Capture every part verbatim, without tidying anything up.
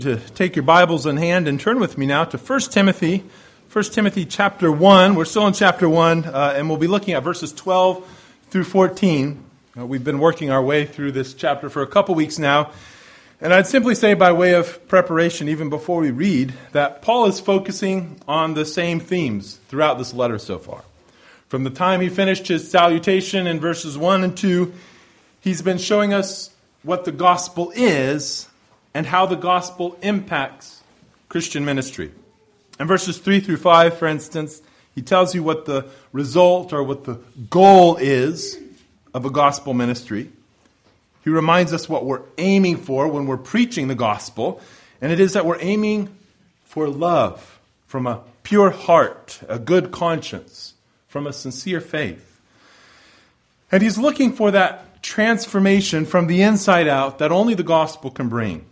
To take your Bibles in hand and turn with me now to First Timothy, First Timothy chapter one. We're still in chapter one, uh, and we'll be looking at verses twelve through fourteen. Uh, we've been working our way through this chapter for a couple weeks now, and I'd simply say by way of preparation, even before we read, that Paul is focusing on the same themes throughout this letter so far. From the time he finished his salutation in verses one and two, he's been showing us what the gospel is and how the gospel impacts Christian ministry. In verses three through five, for instance, he tells you what the result or what the goal is of a gospel ministry. He reminds us what we're aiming for when we're preaching the gospel, and it is that we're aiming for love from a pure heart, a good conscience, from a sincere faith. And he's looking for that transformation from the inside out that only the gospel can bring.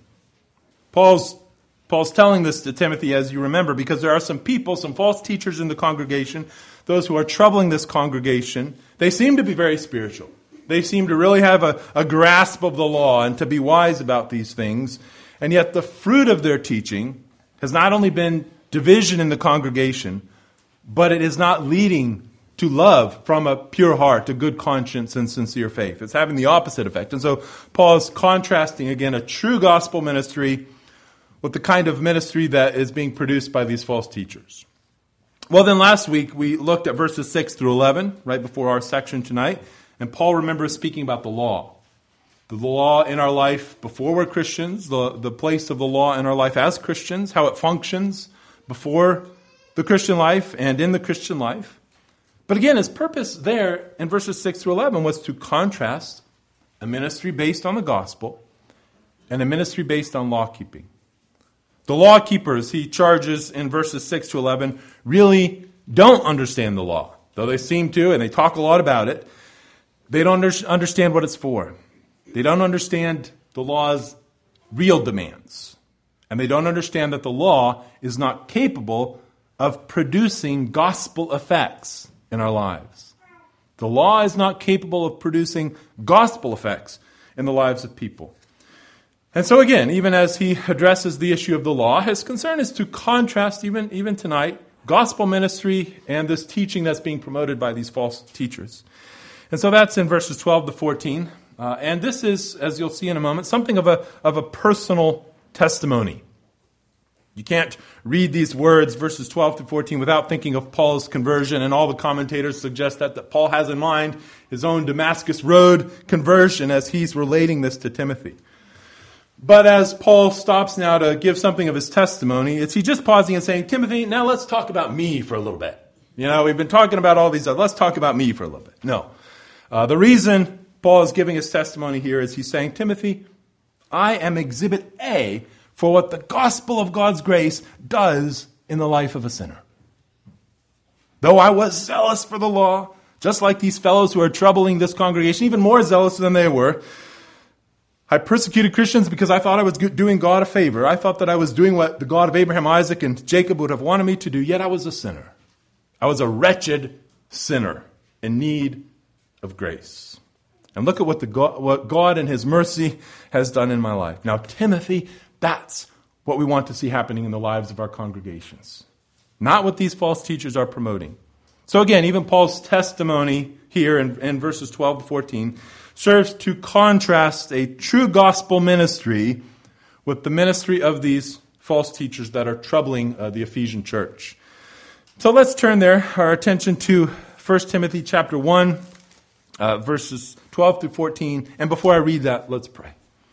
Paul's, Paul's telling this to Timothy, as you remember, because there are some people, some false teachers in the congregation, those who are troubling this congregation. They seem to be very spiritual. They seem to really have a, a grasp of the law and to be wise about these things. And yet the fruit of their teaching has not only been division in the congregation, but it is not leading to love from a pure heart, a good conscience, and sincere faith. It's having the opposite effect. And so Paul is contrasting, again, a true gospel ministry with the kind of ministry that is being produced by these false teachers. Well, then last week we looked at verses six through eleven, right before our section tonight, and Paul remembers speaking about the law. The law in our life before we're Christians, the, the place of the law in our life as Christians, how it functions before the Christian life and in the Christian life. But again, his purpose there in verses six through eleven was to contrast a ministry based on the gospel and a ministry based on law-keeping. The law keepers, he charges in verses six to eleven, really don't understand the law. Though they seem to, and they talk a lot about it, they don't under- understand what it's for. They don't understand the law's real demands. And they don't understand that the law is not capable of producing gospel effects in our lives. The law is not capable of producing gospel effects in the lives of people. And so again, even as he addresses the issue of the law, his concern is to contrast, even, even tonight, gospel ministry and this teaching that's being promoted by these false teachers. And so that's in verses twelve to fourteen. Uh, and this is, as you'll see in a moment, something of a, of a personal testimony. You can't read these words, verses twelve to fourteen, without thinking of Paul's conversion, and all the commentators suggest that, that Paul has in mind his own Damascus Road conversion as he's relating this to Timothy. But as Paul stops now to give something of his testimony, it's he just pausing and saying, Timothy, now let's talk about me for a little bit. You know, we've been talking about all these other, let's talk about me for a little bit. No. Uh, the reason Paul is giving his testimony here is he's saying, Timothy, I am exhibit A for what the gospel of God's grace does in the life of a sinner. Though I was zealous for the law, just like these fellows who are troubling this congregation, even more zealous than they were, I persecuted Christians because I thought I was doing God a favor. I thought that I was doing what the God of Abraham, Isaac, and Jacob would have wanted me to do, yet I was a sinner. I was a wretched sinner in need of grace. And look at what, the God, what God in His mercy has done in my life. Now, Timothy, that's what we want to see happening in the lives of our congregations. Not what these false teachers are promoting. So again, even Paul's testimony here in, in verses twelve to fourteen serves to contrast a true gospel ministry with the ministry of these false teachers that are troubling uh, the Ephesian church. So let's turn there our attention to First Timothy chapter one, uh, verses twelve through fourteen. And before I read that, let's pray.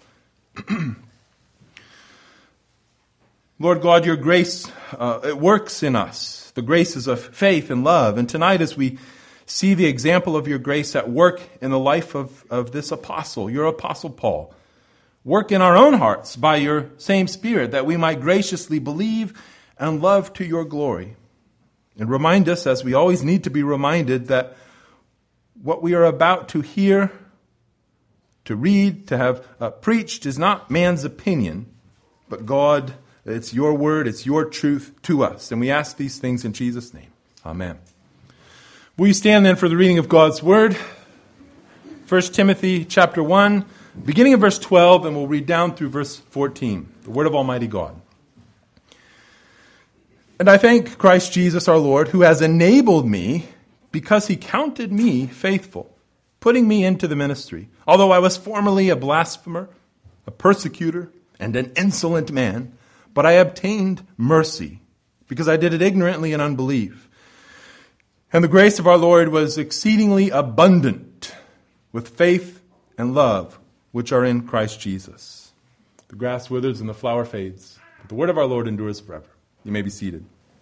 Lord God, your grace, uh, it works in us. The graces of faith and love. And tonight as we see the example of your grace at work in the life of, of this apostle, your apostle Paul, work in our own hearts by your same Spirit, that we might graciously believe and love to your glory. And remind us, as we always need to be reminded, that what we are about to hear, to read, to have uh, preached is not man's opinion, but God. It's your word, it's your truth to us. And we ask these things in Jesus' name. Amen. Will you stand then for the reading of God's word? First Timothy chapter one, beginning of verse twelve, and we'll read down through verse fourteen, the word of Almighty God. And I thank Christ Jesus our Lord, who has enabled me, because he counted me faithful, putting me into the ministry. Although I was formerly a blasphemer, a persecutor, and an insolent man, but I obtained mercy, because I did it ignorantly in unbelief. And the grace of our Lord was exceedingly abundant with faith and love, which are in Christ Jesus. The grass withers and the flower fades, but the word of our Lord endures forever. You may be seated.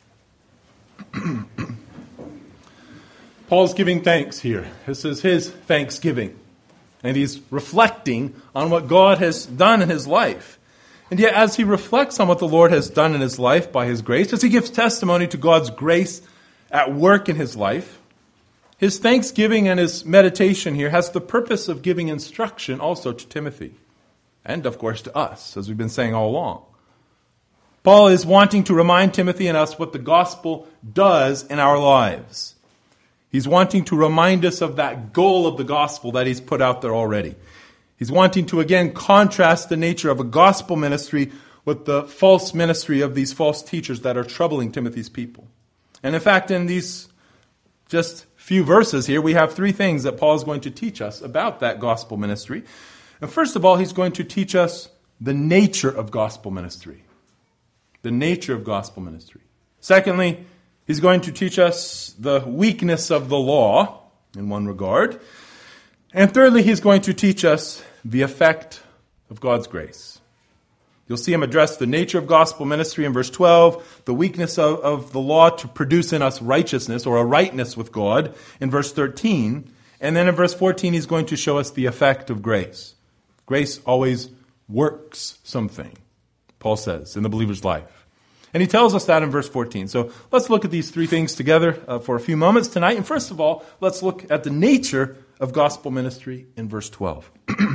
Paul's giving thanks here. This is his thanksgiving. And he's reflecting on what God has done in his life. And yet, as he reflects on what the Lord has done in his life by his grace, as he gives testimony to God's grace at work in his life, his thanksgiving and his meditation here has the purpose of giving instruction also to Timothy. And, of course, to us, as we've been saying all along. Paul is wanting to remind Timothy and us what the gospel does in our lives. He's wanting to remind us of that goal of the gospel that he's put out there already. He's wanting to again contrast the nature of a gospel ministry with the false ministry of these false teachers that are troubling Timothy's people. And in fact, in these just few verses here, we have three things that Paul is going to teach us about that gospel ministry. And first of all, he's going to teach us the nature of gospel ministry. The nature of gospel ministry. Secondly, he's going to teach us the weakness of the law in one regard. And thirdly, he's going to teach us the effect of God's grace. You'll see him address the nature of gospel ministry in verse twelve, the weakness of, of the law to produce in us righteousness or a rightness with God in verse thirteen. And then in verse fourteen, he's going to show us the effect of grace. Grace always works something, Paul says, in the believer's life. And he tells us that in verse fourteen. So let's look at these three things together uh, for a few moments tonight. And first of all, let's look at the nature of gospel ministry in verse twelve.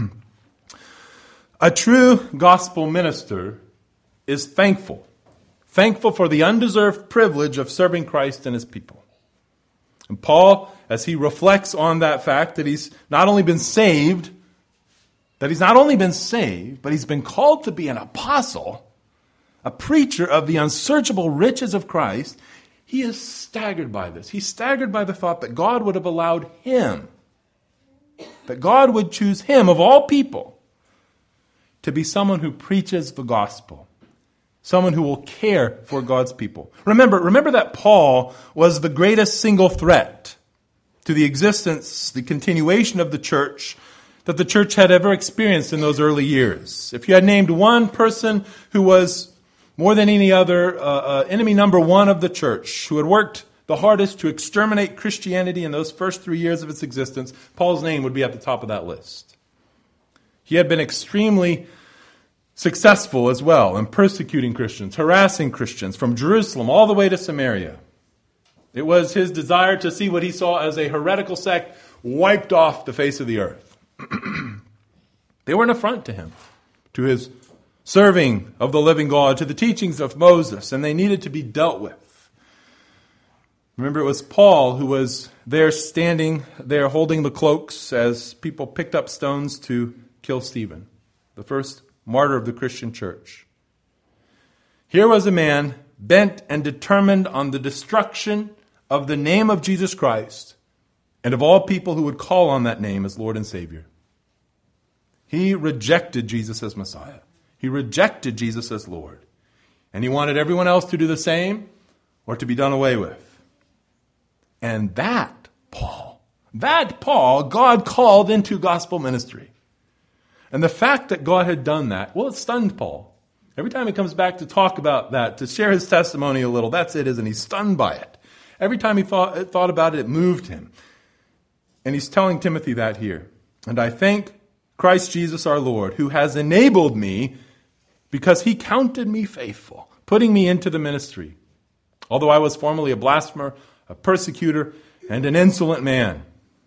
A true gospel minister is thankful. Thankful for the undeserved privilege of serving Christ and his people. And Paul, as he reflects on that fact that he's not only been saved, that he's not only been saved, but he's been called to be an apostle, a preacher of the unsearchable riches of Christ, he is staggered by this. He's staggered by the thought that God would have allowed him, that God would choose him of all people to be someone who preaches the gospel, someone who will care for God's people. Remember, remember that Paul was the greatest single threat to the existence, the continuation of the church that the church had ever experienced in those early years. If you had named one person who was more than any other uh, uh, enemy number one of the church, who had worked the hardest to exterminate Christianity in those first three years of its existence, Paul's name would be at the top of that list. He had been extremely successful as well in persecuting Christians, harassing Christians from Jerusalem all the way to Samaria. It was his desire to see what he saw as a heretical sect wiped off the face of the earth. They were an affront to him, to his serving of the living God, to the teachings of Moses, and they needed to be dealt with. Remember, it was Paul who was there standing there holding the cloaks as people picked up stones to kill Stephen, the first martyr of the Christian church. Here was a man bent and determined on the destruction of the name of Jesus Christ and of all people who would call on that name as Lord and Savior. He rejected Jesus as Messiah. He rejected Jesus as Lord. And he wanted everyone else to do the same or to be done away with. And that Paul, that Paul, God called into gospel ministry. And the fact that God had done that, well, it stunned Paul. Every time he comes back to talk about that, to share his testimony a little, that's it, isn't he? He's stunned by it. Every time he thought, thought about it, it moved him. And he's telling Timothy that here. And I thank Christ Jesus our Lord, who has enabled me because he counted me faithful, putting me into the ministry. Although I was formerly a blasphemer, a persecutor, and an insolent man.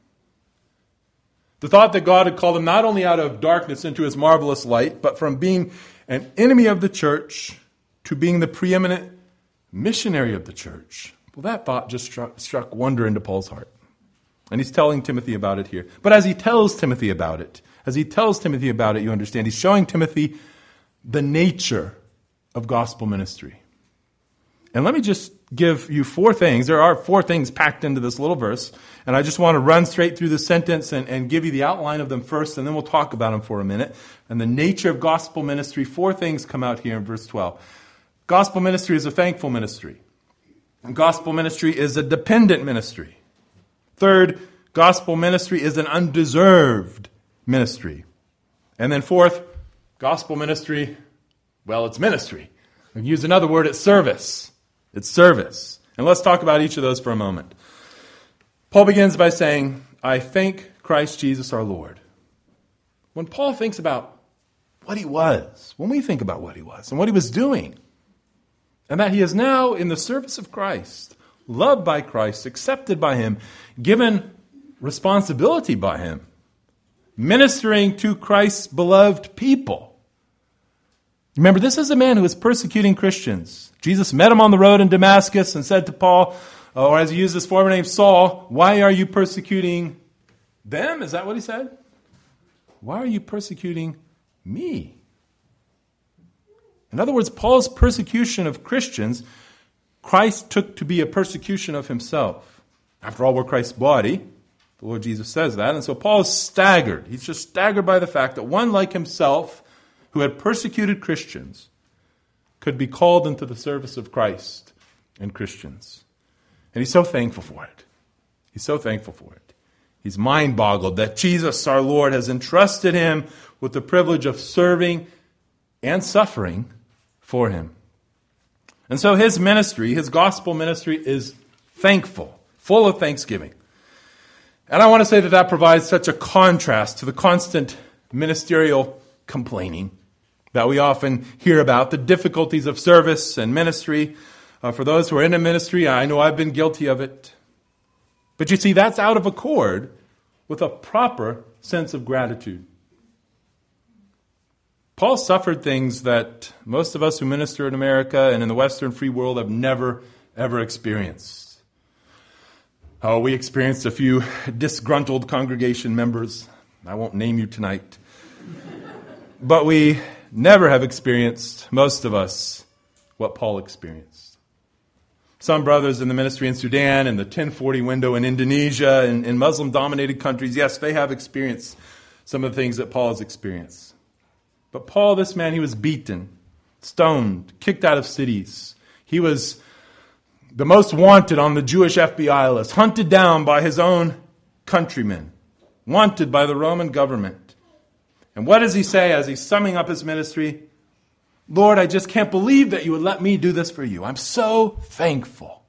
The thought that God had called him not only out of darkness into his marvelous light, but from being an enemy of the church to being the preeminent missionary of the church. Well, that thought just struck, struck wonder into Paul's heart. And he's telling Timothy about it here. But as he tells Timothy about it, as he tells Timothy about it, you understand. He's showing Timothy the nature of gospel ministry. And let me just give you four things. There are four things packed into this little verse, and I just want to run straight through the sentence and, and give you the outline of them first, and then we'll talk about them for a minute. And the nature of gospel ministry, four things come out here in verse twelve. Gospel ministry is a thankful ministry. And gospel ministry is a dependent ministry. Third, gospel ministry is an undeserved ministry. And then fourth, gospel ministry, well, it's ministry. We use another word, it's service. It's service. And let's talk about each of those for a moment. Paul begins by saying, I thank Christ Jesus our Lord. When Paul thinks about what he was, when we think about what he was and what he was doing, and that he is now in the service of Christ, loved by Christ, accepted by him, given responsibility by him, ministering to Christ's beloved people. Remember, this is a man who is persecuting Christians. Jesus met him on the road in Damascus and said to Paul, or as he used his former name, Saul, why are you persecuting them? Is that what he said? Why are you persecuting me? In other words, Paul's persecution of Christians, Christ took to be a persecution of himself. After all, we're Christ's body. The Lord Jesus says that. And so Paul is staggered. He's just staggered by the fact that one like himself, who had persecuted Christians, could be called into the service of Christ and Christians. And he's so thankful for it. He's so thankful for it. He's mind-boggled that Jesus, our Lord, has entrusted him with the privilege of serving and suffering for him. And so his ministry, his gospel ministry, is thankful, full of thanksgiving. And I want to say that that provides such a contrast to the constant ministerial complaining that we often hear about, the difficulties of service and ministry. Uh, for those who are in a ministry, I know I've been guilty of it. But you see, that's out of accord with a proper sense of gratitude. Paul suffered things that most of us who minister in America and in the Western free world have never, ever experienced. Oh, we experienced a few disgruntled congregation members. I won't name you tonight. But we never have experienced, most of us, what Paul experienced. Some brothers in the ministry in Sudan and the ten forty window in Indonesia and in Muslim-dominated countries, yes, they have experienced some of the things that Paul has experienced. But Paul, this man, he was beaten, stoned, kicked out of cities. He was the most wanted on the Jewish F B I list, hunted down by his own countrymen, wanted by the Roman government. And what does he say as he's summing up his ministry? Lord, I just can't believe that you would let me do this for you. I'm so thankful.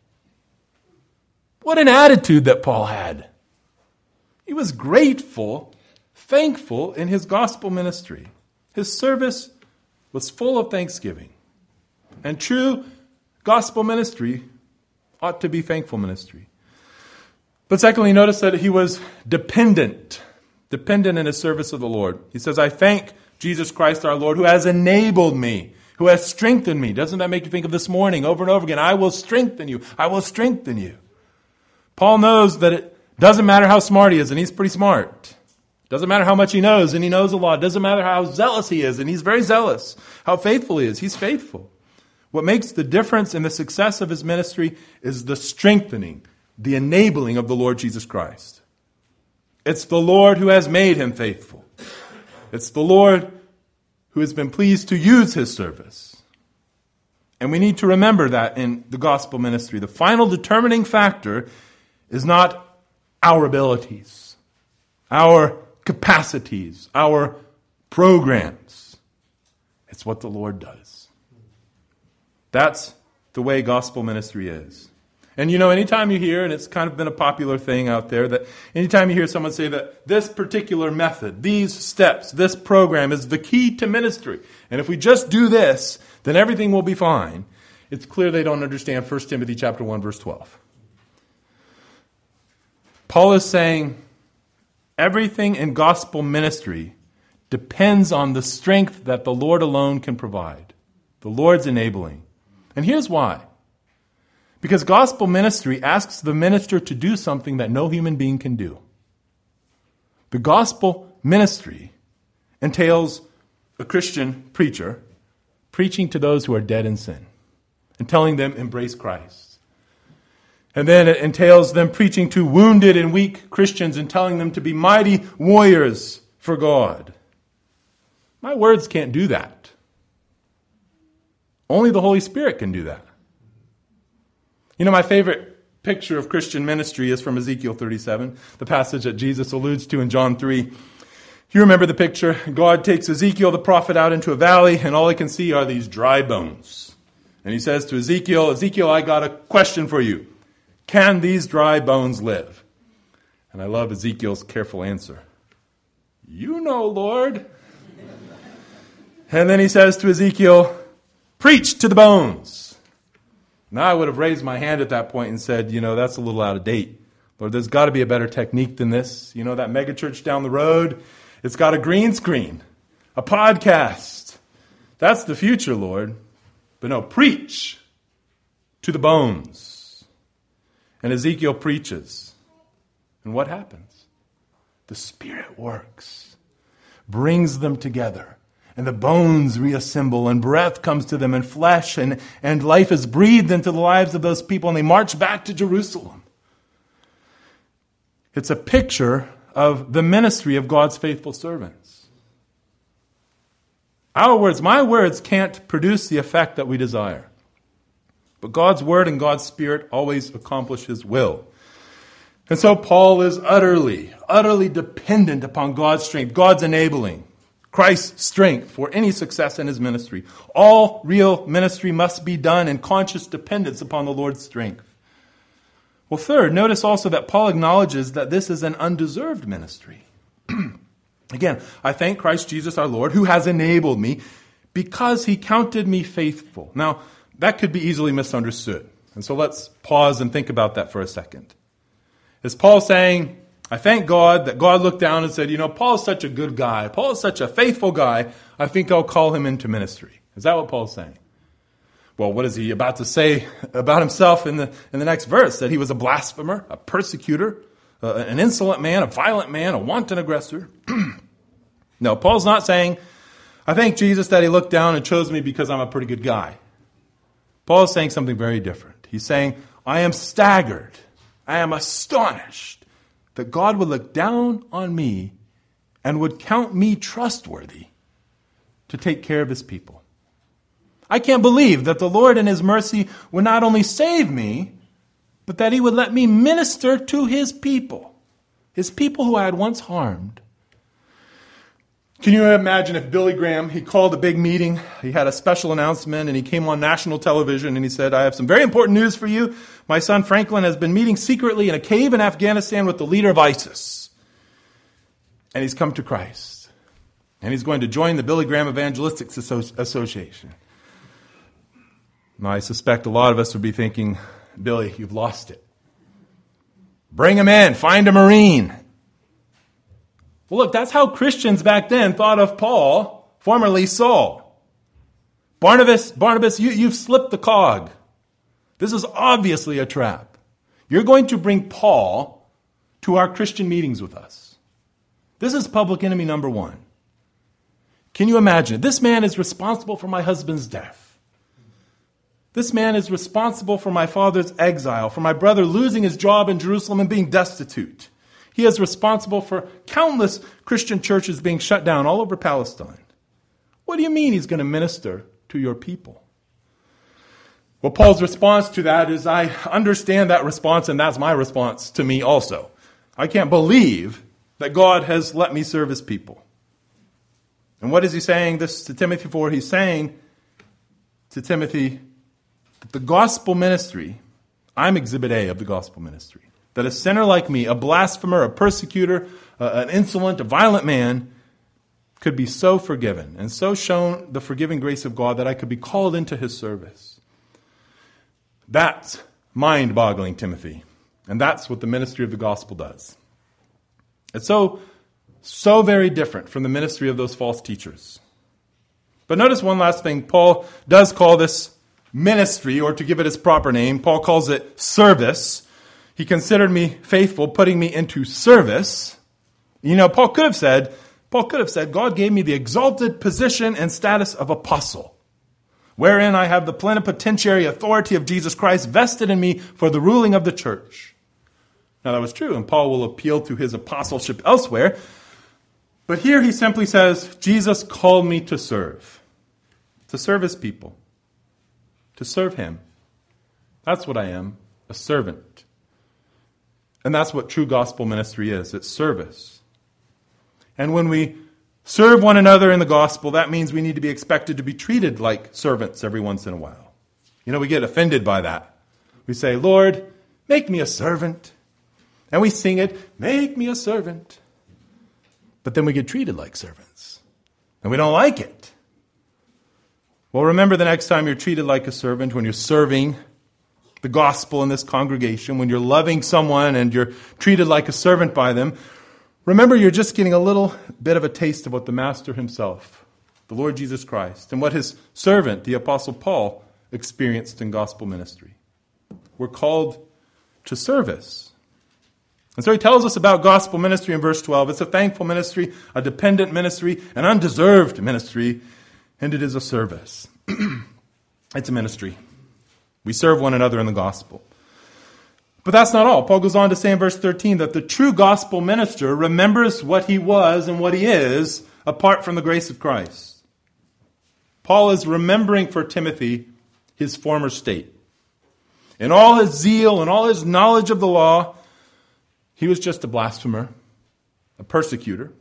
What an attitude that Paul had. He was grateful, thankful in his gospel ministry. His service was full of thanksgiving. And true gospel ministry ought to be thankful ministry. But secondly, notice that he was dependent. Dependent in his service of the Lord. He says, I thank Jesus Christ our Lord, who has enabled me, who has strengthened me. Doesn't that make you think of this morning over and over again? I will strengthen you. I will strengthen you. Paul knows that it doesn't matter how smart he is, and he's pretty smart. Doesn't matter how much he knows, and he knows a lot. Doesn't matter how zealous he is, and he's very zealous. How faithful he is, he's faithful. What makes the difference in the success of his ministry is the strengthening, the enabling of the Lord Jesus Christ. It's the Lord who has made him faithful. It's the Lord who has been pleased to use his service. And we need to remember that in the gospel ministry. The final determining factor is not our abilities, our capacities, our programs. It's what the Lord does. That's the way gospel ministry is. And you know, anytime you hear, and it's kind of been a popular thing out there, that anytime you hear someone say that this particular method, these steps, this program is the key to ministry, and if we just do this, then everything will be fine, it's clear they don't understand First Timothy chapter one, verse twelve. Paul is saying everything in gospel ministry depends on the strength that the Lord alone can provide. The Lord's enabling. And here's why. Because gospel ministry asks the minister to do something that no human being can do. The gospel ministry entails a Christian preacher preaching to those who are dead in sin and telling them, embrace Christ. And then it entails them preaching to wounded and weak Christians and telling them to be mighty warriors for God. My words can't do that. Only the Holy Spirit can do that. You know, my favorite picture of Christian ministry is from Ezekiel thirty-seven, the passage that Jesus alludes to in John three. You remember the picture? God takes Ezekiel the prophet out into a valley, and all he can see are these dry bones. And he says to Ezekiel, Ezekiel, I got a question for you. Can these dry bones live? And I love Ezekiel's careful answer. You know, Lord. And then he says to Ezekiel, preach to the bones. Now I would have raised my hand at that point and said, you know, that's a little out of date. Lord, there's got to be a better technique than this. You know, that megachurch down the road, it's got a green screen, a podcast. That's the future, Lord. But no, preach to the bones. And Ezekiel preaches. And what happens? The Spirit works, brings them together. And the bones reassemble, and breath comes to them, and flesh, and, and life is breathed into the lives of those people, and they march back to Jerusalem. It's a picture of the ministry of God's faithful servants. Our words, my words, can't produce the effect that we desire. But God's word and God's Spirit always accomplish His will. And so Paul is utterly, utterly dependent upon God's strength, God's enabling. Christ's strength for any success in his ministry. All real ministry must be done in conscious dependence upon the Lord's strength. Well, third, notice also that Paul acknowledges that this is an undeserved ministry. Again, I thank Christ Jesus our Lord, who has enabled me because he counted me faithful. Now, that could be easily misunderstood. And so let's pause and think about that for a second. Is Paul saying, I thank God that God looked down and said, you know, Paul's such a good guy. Paul is such a faithful guy. I think I'll call him into ministry. Is that what Paul's saying? Well, what is he about to say about himself in the in the next verse? That he was a blasphemer, a persecutor, uh, an insolent man, a violent man, a wanton aggressor. No, Paul's not saying, I thank Jesus that he looked down and chose me because I'm a pretty good guy. Paul is saying something very different. He's saying, I am staggered. I am astonished that God would look down on me and would count me trustworthy to take care of his people. I can't believe that the Lord in his mercy would not only save me, but that he would let me minister to his people, his people who I had once harmed. Can you imagine if Billy Graham, he called a big meeting, he had a special announcement, and he came on national television and he said, I have some very important news for you. My son Franklin has been meeting secretly in a cave in Afghanistan with the leader of ISIS. And he's come to Christ. And he's going to join the Billy Graham Evangelistic Association. Now, I suspect a lot of us would be thinking, Billy, you've lost it. Bring him in. Find a Marine. Well, look, that's how Christians back then thought of Paul, formerly Saul. Barnabas, Barnabas, you, you've slipped the cog. This is obviously a trap. You're going to bring Paul to our Christian meetings with us. This is public enemy number one. Can you imagine it? This man is responsible for my husband's death. This man is responsible for my father's exile, for my brother losing his job in Jerusalem and being destitute. He is responsible for countless Christian churches being shut down all over Palestine. What do you mean he's going to minister to your people? Well, Paul's response to that is, I understand that response, and that's my response to me also. I can't believe that God has let me serve his people. And what is he saying this to Timothy for? He's saying to Timothy that the gospel ministry, I'm exhibit A of the gospel ministry. That a sinner like me, a blasphemer, a persecutor, uh, an insolent, a violent man, could be so forgiven and so shown the forgiving grace of God that I could be called into his service. That's mind-boggling, Timothy. And that's what the ministry of the gospel does. It's so, so very different from the ministry of those false teachers. But notice one last thing. Paul does call this ministry, or to give it its proper name, Paul calls it service. He considered me faithful, putting me into service. You know, Paul could have said, Paul could have said, God gave me the exalted position and status of apostle, wherein I have the plenipotentiary authority of Jesus Christ vested in me for the ruling of the church. Now that was true, and Paul will appeal to his apostleship elsewhere. But here he simply says, Jesus called me to serve, to serve his people, to serve him. That's what I am, a servant. And that's what true gospel ministry is. It's service. And when we serve one another in the gospel, that means we need to be expected to be treated like servants every once in a while. You know, we get offended by that. We say, Lord, make me a servant. And we sing it, make me a servant. But then we get treated like servants. And we don't like it. Well, remember the next time you're treated like a servant, when you're serving the gospel in this congregation, when you're loving someone and you're treated like a servant by them, remember you're just getting a little bit of a taste of what the Master himself, the Lord Jesus Christ, and what his servant, the Apostle Paul, experienced in gospel ministry. We're called to service. And so he tells us about gospel ministry in verse twelve. It's a thankful ministry, a dependent ministry, an undeserved ministry, and it is a service. It's a ministry. We serve one another in the gospel. But that's not all. Paul goes on to say in verse thirteen that the true gospel minister remembers what he was and what he is apart from the grace of Christ. Paul is remembering for Timothy his former state. In all his zeal and all his knowledge of the law, he was just a blasphemer, a persecutor.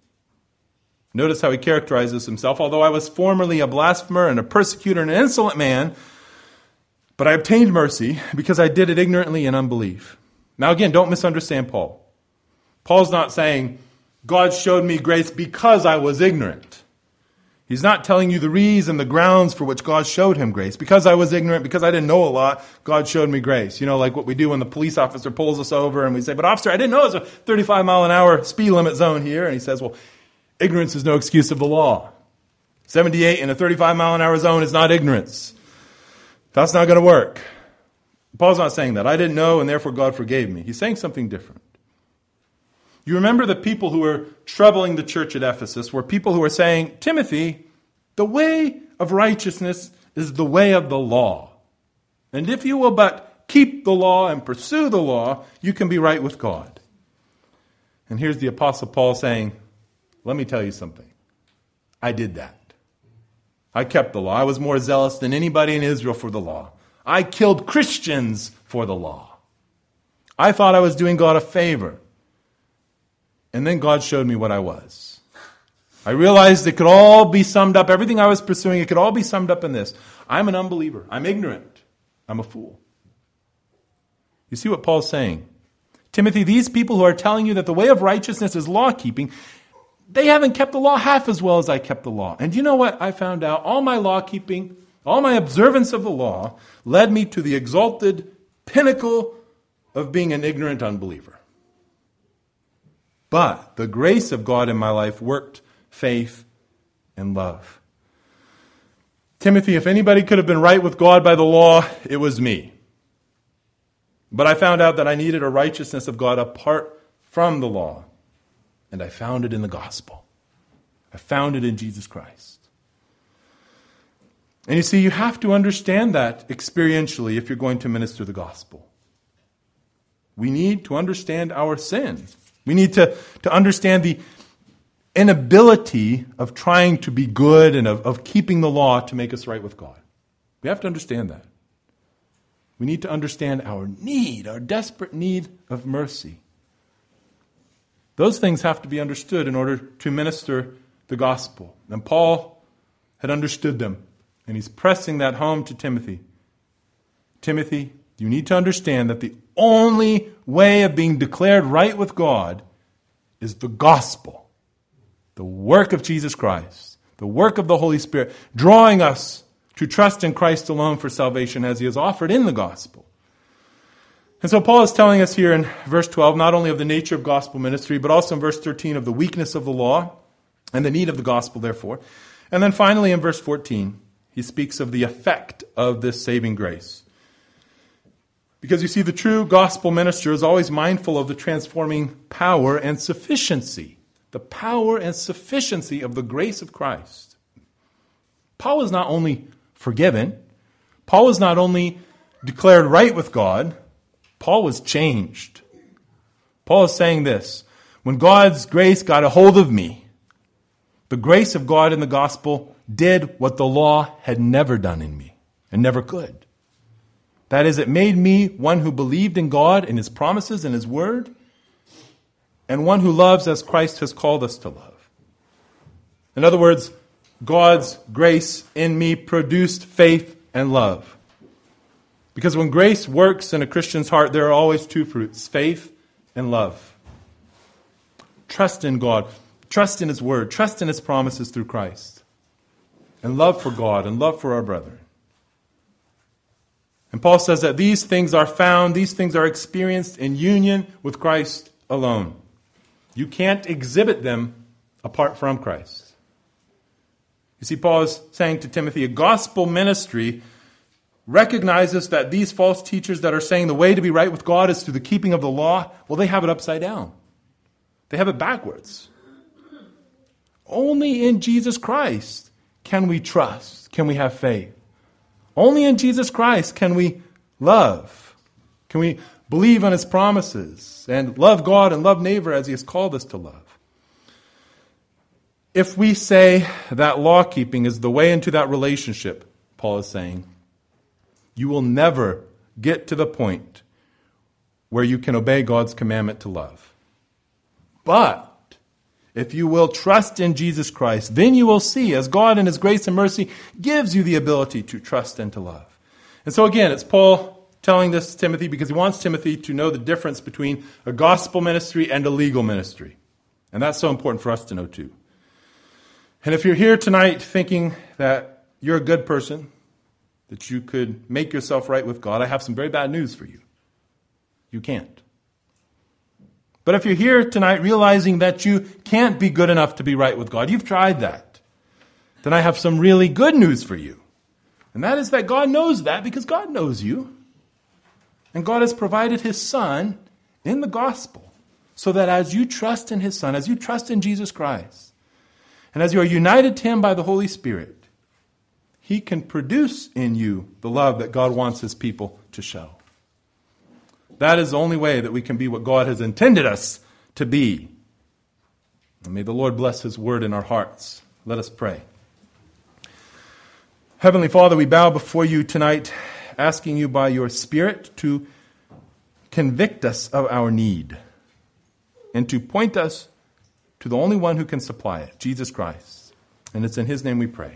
Notice how he characterizes himself. Although I was formerly a blasphemer and a persecutor and an insolent man, but I obtained mercy because I did it ignorantly in unbelief. Now again, don't misunderstand Paul. Paul's not saying, God showed me grace because I was ignorant. He's not telling you the reason, the grounds for which God showed him grace. Because I was ignorant, because I didn't know a lot, God showed me grace. You know, like what we do when the police officer pulls us over and we say, but officer, I didn't know it was a thirty-five mile an hour speed limit zone here. And he says, well, ignorance is no excuse of the law. seventy-eight in a thirty-five mile an hour zone is not ignorance. That's not going to work. Paul's not saying that. I didn't know and therefore God forgave me. He's saying something different. You remember the people who were troubling the church at Ephesus were people who were saying, Timothy, the way of righteousness is the way of the law. And if you will but keep the law and pursue the law, you can be right with God. And here's the Apostle Paul saying, let me tell you something. I did that. I kept the law. I was more zealous than anybody in Israel for the law. I killed Christians for the law. I thought I was doing God a favor. And then God showed me what I was. I realized it could all be summed up, everything I was pursuing, it could all be summed up in this. I'm an unbeliever. I'm ignorant. I'm a fool. You see what Paul's saying? Timothy, these people who are telling you that the way of righteousness is law-keeping, they haven't kept the law half as well as I kept the law. And you know what I found out? All my law-keeping, all my observance of the law led me to the exalted pinnacle of being an ignorant unbeliever. But the grace of God in my life worked faith and love. Timothy, if anybody could have been right with God by the law, it was me. But I found out that I needed a righteousness of God apart from the law. And I found it in the gospel. I found it in Jesus Christ. And you see, you have to understand that experientially if you're going to minister the gospel. We need to understand our sins. We need to, to understand the inability of trying to be good and of, of keeping the law to make us right with God. We have to understand that. We need to understand our need, our desperate need of mercy. Those things have to be understood in order to minister the gospel. And Paul had understood them, and he's pressing that home to Timothy. Timothy, you need to understand that the only way of being declared right with God is the gospel, the work of Jesus Christ, the work of the Holy Spirit, drawing us to trust in Christ alone for salvation as he is offered in the gospel. And so Paul is telling us here in verse twelve, not only of the nature of gospel ministry, but also in verse thirteen of the weakness of the law and the need of the gospel, therefore. And then finally in verse fourteen, he speaks of the effect of this saving grace. Because you see, the true gospel minister is always mindful of the transforming power and sufficiency the power and sufficiency of the grace of Christ. Paul is not only forgiven, Paul is not only declared right with God, Paul was changed. Paul is saying this, when God's grace got a hold of me, the grace of God in the gospel did what the law had never done in me and never could. That is, it made me one who believed in God and His promises and His word, and one who loves as Christ has called us to love. In other words, God's grace in me produced faith and love. Because when grace works in a Christian's heart, there are always two fruits, faith and love. Trust in God, trust in His word, trust in His promises through Christ, and love for God and love for our brethren. And Paul says that these things are found, these things are experienced in union with Christ alone. You can't exhibit them apart from Christ. You see, Paul is saying to Timothy, a gospel ministry recognizes that these false teachers that are saying the way to be right with God is through the keeping of the law, well, they have it upside down. They have it backwards. Only in Jesus Christ can we trust, can we have faith. Only in Jesus Christ can we love, can we believe on His promises and love God and love neighbor as He has called us to love. If we say that law keeping is the way into that relationship, Paul is saying, you will never get to the point where you can obey God's commandment to love. But if you will trust in Jesus Christ, then you will see as God in His grace and mercy gives you the ability to trust and to love. And so again, it's Paul telling this to Timothy because he wants Timothy to know the difference between a gospel ministry and a legal ministry. And that's so important for us to know too. And if you're here tonight thinking that you're a good person, that you could make yourself right with God, I have some very bad news for you. You can't. But if you're here tonight realizing that you can't be good enough to be right with God, you've tried that, then I have some really good news for you. And that is that God knows that because God knows you. And God has provided His Son in the gospel so that as you trust in His Son, as you trust in Jesus Christ, and as you are united to Him by the Holy Spirit, He can produce in you the love that God wants His people to show. That is the only way that we can be what God has intended us to be. And may the Lord bless His word in our hearts. Let us pray. Heavenly Father, we bow before You tonight, asking You by Your Spirit to convict us of our need and to point us to the only one who can supply it, Jesus Christ. And it's in His name we pray.